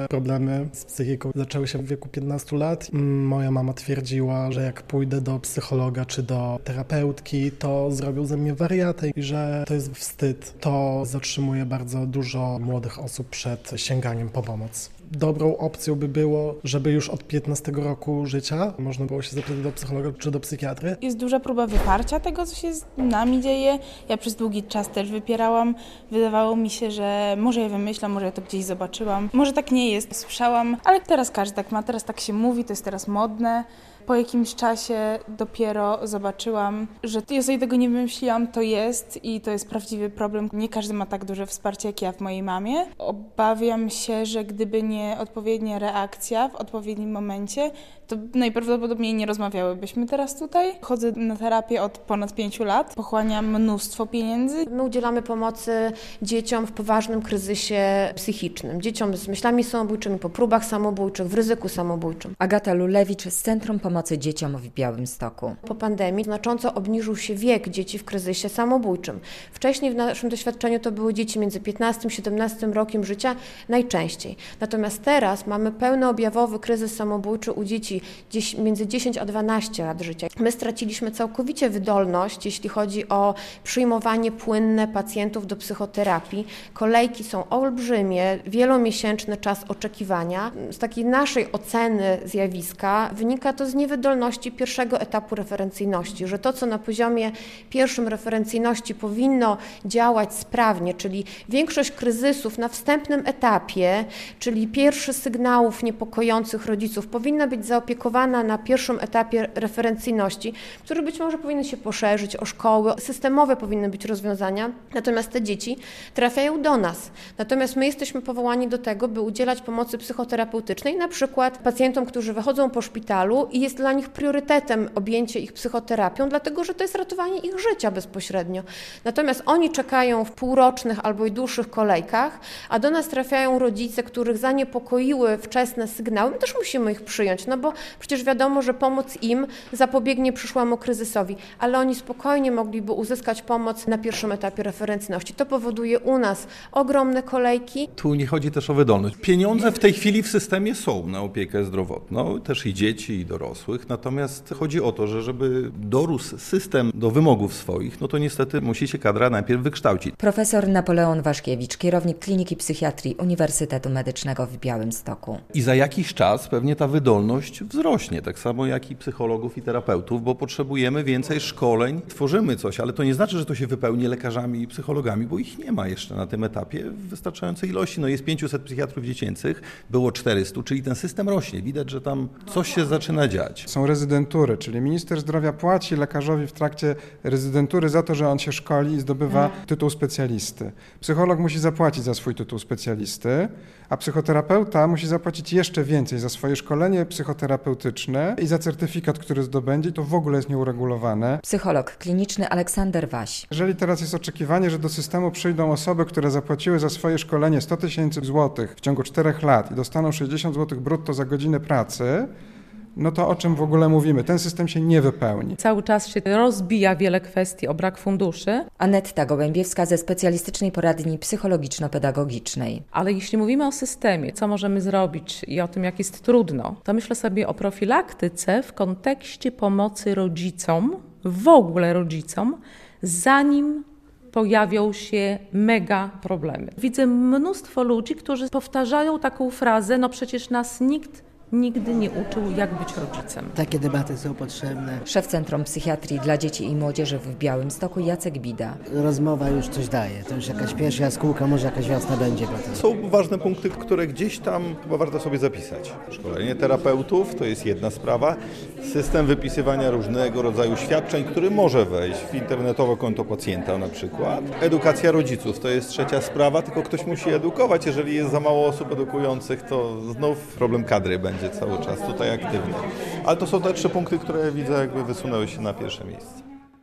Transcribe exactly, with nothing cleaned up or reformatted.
moje problemy z psychiką zaczęły się w wieku piętnastu lat. Moja mama twierdziła, że jak pójdę do psychologa czy do terapeutki, to zrobią ze mnie wariatę i że to jest wstyd. To zatrzymuje bardzo dużo młodych osób przed sięganiem po pomoc. Dobrą opcją by było, żeby już od piętnastego roku życia można było się zapytać do psychologa czy do psychiatry. Jest duża próba wyparcia tego, co się z nami dzieje. Ja przez długi czas też wypierałam. Wydawało mi się, że może ja wymyślam, może ja to gdzieś zobaczyłam. Może tak nie jest, słyszałam, ale teraz każdy tak ma, teraz tak się mówi, to jest teraz modne. Po jakimś czasie dopiero zobaczyłam, że ja sobie tego nie wymyśliłam, to jest i to jest prawdziwy problem. Nie każdy ma tak duże wsparcie jak ja w mojej mamie. Obawiam się, że gdyby nie odpowiednia reakcja w odpowiednim momencie, to najprawdopodobniej nie rozmawiałybyśmy teraz tutaj. Chodzę na terapię od ponad pięciu lat, pochłaniam mnóstwo pieniędzy. My udzielamy pomocy dzieciom w poważnym kryzysie psychicznym, dzieciom z myślami samobójczymi, po próbach samobójczych, w ryzyku samobójczym. Agata Lulewicz z Centrum Pomocy Dzieciom w Białymstoku. Po pandemii znacząco obniżył się wiek dzieci w kryzysie samobójczym. Wcześniej w naszym doświadczeniu to były dzieci między piętnastym a siedemnastym rokiem życia najczęściej. Natomiast teraz mamy pełnoobjawowy kryzys samobójczy u dzieci gdzieś między dziesięć a dwanaście lat życia. My straciliśmy całkowicie wydolność, jeśli chodzi o przyjmowanie płynne pacjentów do psychoterapii. Kolejki są olbrzymie, wielomiesięczny czas oczekiwania. Z takiej naszej oceny zjawiska wynika to z niewydolności pierwszego etapu referencyjności, że to, co na poziomie pierwszym referencyjności powinno działać sprawnie, czyli większość kryzysów na wstępnym etapie, czyli pierwszych sygnałów niepokojących rodziców powinna być zaopiekowana na pierwszym etapie referencyjności, który być może powinien się poszerzyć o szkoły, systemowe powinny być rozwiązania, natomiast te dzieci trafiają do nas. Natomiast my jesteśmy powołani do tego, by udzielać pomocy psychoterapeutycznej, na przykład pacjentom, którzy wychodzą po szpitalu i jest dla nich priorytetem objęcie ich psychoterapią, dlatego że to jest ratowanie ich życia bezpośrednio. Natomiast oni czekają w półrocznych albo i dłuższych kolejkach, a do nas trafiają rodzice, których zaniepokoiły wczesne sygnały. My też musimy ich przyjąć, no bo przecież wiadomo, że pomoc im zapobiegnie przyszłemu kryzysowi, ale oni spokojnie mogliby uzyskać pomoc na pierwszym etapie referencyjności. To powoduje u nas ogromne kolejki. Tu nie chodzi też o wydolność. Pieniądze w tej chwili w systemie są na opiekę zdrowotną, też i dzieci, i dorosłych, natomiast chodzi o to, że żeby dorósł system do wymogów swoich, no to niestety musi się kadra najpierw wykształcić. Profesor Napoleon Waszkiewicz, kierownik Kliniki Psychiatrii Uniwersytetu Medycznego w Białymstoku. I za jakiś czas pewnie ta wydolność wzrośnie, tak samo jak i psychologów i terapeutów, bo potrzebujemy więcej szkoleń, tworzymy coś, ale to nie znaczy, że to się wypełni lekarzami i psychologami, bo ich nie ma jeszcze na tym etapie w wystarczającej ilości. No jest pięciuset psychiatrów dziecięcych, było czterystu, czyli ten system rośnie. Widać, że tam coś się zaczyna dziać. Są rezydentury, czyli minister zdrowia płaci lekarzowi w trakcie rezydentury za to, że on się szkoli i zdobywa tytuł specjalisty. Psycholog musi zapłacić za swój tytuł specjalisty, a psychoterapeuta musi zapłacić jeszcze więcej za swoje szkolenie psychoterapeutyczne i za certyfikat, który zdobędzie, to w ogóle jest nieuregulowane. Psycholog kliniczny Aleksander Waś. Jeżeli teraz jest oczekiwanie, że do systemu przyjdą osoby, które zapłaciły za swoje szkolenie sto tysięcy złotych w ciągu czterech lat i dostaną sześćdziesiąt złotych brutto za godzinę pracy, no to o czym w ogóle mówimy? Ten system się nie wypełni. Cały czas się rozbija wiele kwestii o brak funduszy. Anetta Gołębiewska ze specjalistycznej poradni psychologiczno-pedagogicznej. Ale jeśli mówimy o systemie, co możemy zrobić i o tym, jak jest trudno, to myślę sobie o profilaktyce w kontekście pomocy rodzicom, w ogóle rodzicom, zanim pojawią się mega problemy. Widzę mnóstwo ludzi, którzy powtarzają taką frazę, no przecież nas nikt nigdy nie uczył, jak być rodzicem. Takie debaty są potrzebne. Szef Centrum Psychiatrii dla Dzieci i Młodzieży w Białymstoku Jacek Bida. Rozmowa już coś daje. To już jakaś pierwsza jaskółka, może jakaś jasna będzie potem. Są ważne punkty, które gdzieś tam chyba warto sobie zapisać. Szkolenie terapeutów to jest jedna sprawa. System wypisywania różnego rodzaju świadczeń, który może wejść w internetowe konto pacjenta na przykład. Edukacja rodziców to jest trzecia sprawa, tylko ktoś musi edukować. Jeżeli jest za mało osób edukujących, to znów problem kadry będzie cały czas tutaj aktywny. Ale to są te trzy punkty, które widzę jakby wysunęły się na pierwsze miejsce.